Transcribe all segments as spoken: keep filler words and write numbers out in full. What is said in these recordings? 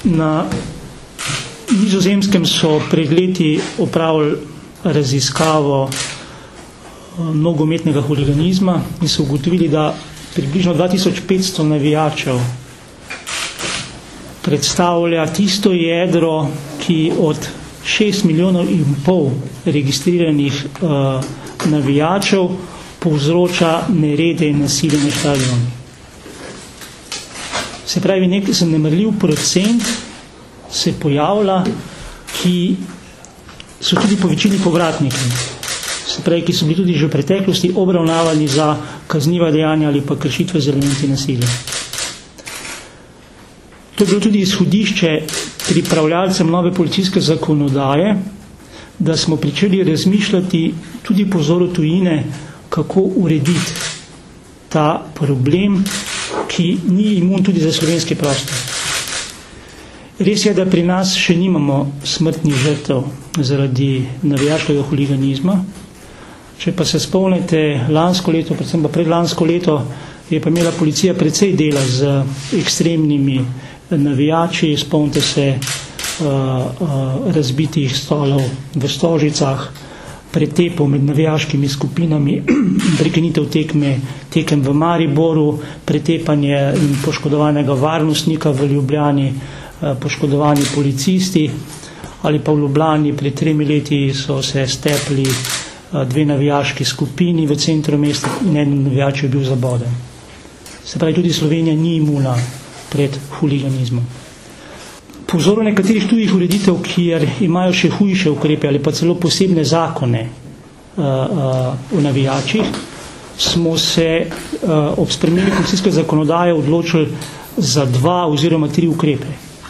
Na Nizozemskem so pred leti opravili raziskavo nogometnega huliganizma in so ugotovili, da približno dva tisoč petsto navijačev predstavlja tisto jedro, ki od šest milijonov in pol registriranih uh, navijačev povzroča nerede in nasilje na stadionu. Se pravi, nek zanemarljiv procent se pojavlja, ki so tudi po večini povratniki. Se pravi, ki so bili tudi že v preteklosti obravnavani za kazniva dejanja ali pa kršitve z elementi nasilja. To je bilo tudi izhodišče pripravljalcem nove policijske zakonodaje, da smo pričeli razmišljati tudi po vzoru tujine, kako urediti ta problem, ki ni imun tudi za slovenski prostor. Res je, da pri nas še nimamo smrtnih žrtev zaradi navijaškega huliganizma. Če pa se spomnite, lansko leto, predvsem pa predlansko leto, je pa imela policija precej dela z ekstremnimi navijači. Spomnite se uh, uh, razbitih stolov v Stožicah, pretepov med navijaškimi skupinami, prekinitev tekme, tekem v Mariboru, pretepanje in poškodovanega varnostnika v Ljubljani, poškodovani policisti, ali pa v Ljubljani pred tremi leti so se stepli dve navijaški skupini v centru mesta in en navijač je bil zaboden. Se pravi, tudi Slovenija ni imuna pred huliganizmom. Po vzoru nekaterih tujih ureditev, kjer imajo še hujše ukrepe ali pa celo posebne zakone uh, uh, o navijačih, smo se uh, ob spremenju policijske zakonodaje odločili za dva oziroma tri ukrepe.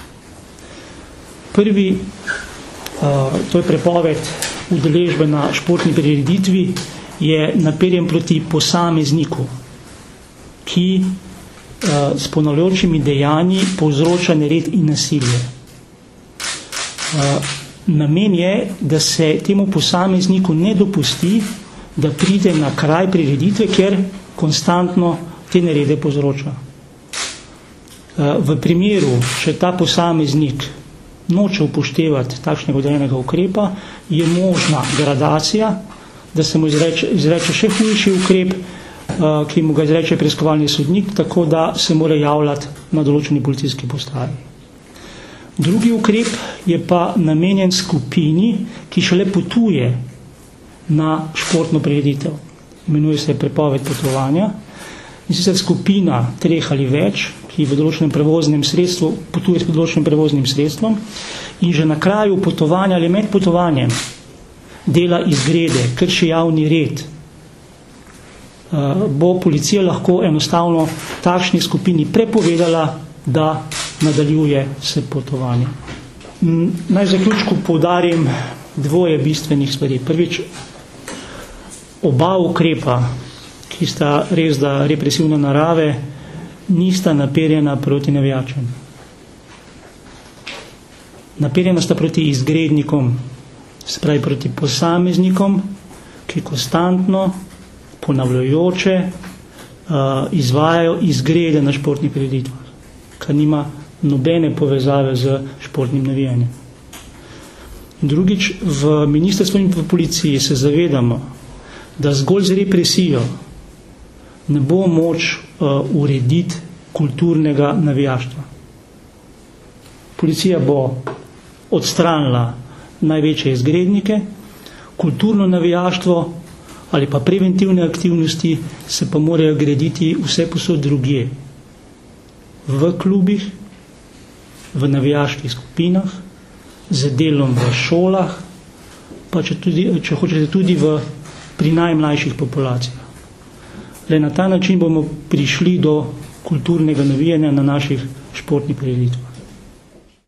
Prvi, uh, to je prepoved udeležbe na športni prireditvi, je naperjen proti posamezniku, ki uh, s ponavljajočimi dejanji povzroča nered in nasilje. Uh, namen je, da se temu posamezniku ne dopusti, da pride na kraj prireditve, kjer konstantno te nerede povzroča. Uh, v primeru, če ta posameznik noče upoštevati takšnega odrejenega ukrepa, je možna gradacija, da se mu izreče, izreče še hujši ukrep, uh, ki mu ga izreče preiskovalni sodnik, tako da se mora javljati na določeni policijski postaji. Drugi ukrep je pa namenjen skupini, ki šele potuje na športno prireditev. Imenuje se prepoved potovanja. In sicer skupina treh ali več, ki v določenem prevoznem sredstvu potuje s določenim prevoznim sredstvom in že na kraju potovanja ali med potovanjem dela izgrede, krši javni red, bo policija lahko enostavno takšni skupini prepovedala, da nadaljuje se potovanje. Naj v zaključku poudarim dvoje bistvenih stvari. Prvič, oba ukrepa, ki sta res da represivne narave, nista naperjena proti navijačem. Naperjena sta proti izgrednikom, se pravi proti posameznikom, ki konstantno, ponavljajoče uh, izvajajo izgrede na športnih prireditvah, kar nima nobene povezave z športnim navijanjem. Drugič, v ministrstvu in v policiji se zavedamo, da zgolj z represijo ne bo moč uh, urediti kulturnega navijaštva. Policija bo odstranila največje izgrednike, kulturno navijaštvo ali pa preventivne aktivnosti se pa morajo graditi vse posod drugje. V klubih, v navijaških skupinah, z delom v šolah, pa če, tudi, če hočete tudi v, pri najmlajših populacijah. Le na ta način bomo prišli do kulturnega navijanja na naših športnih prireditvah.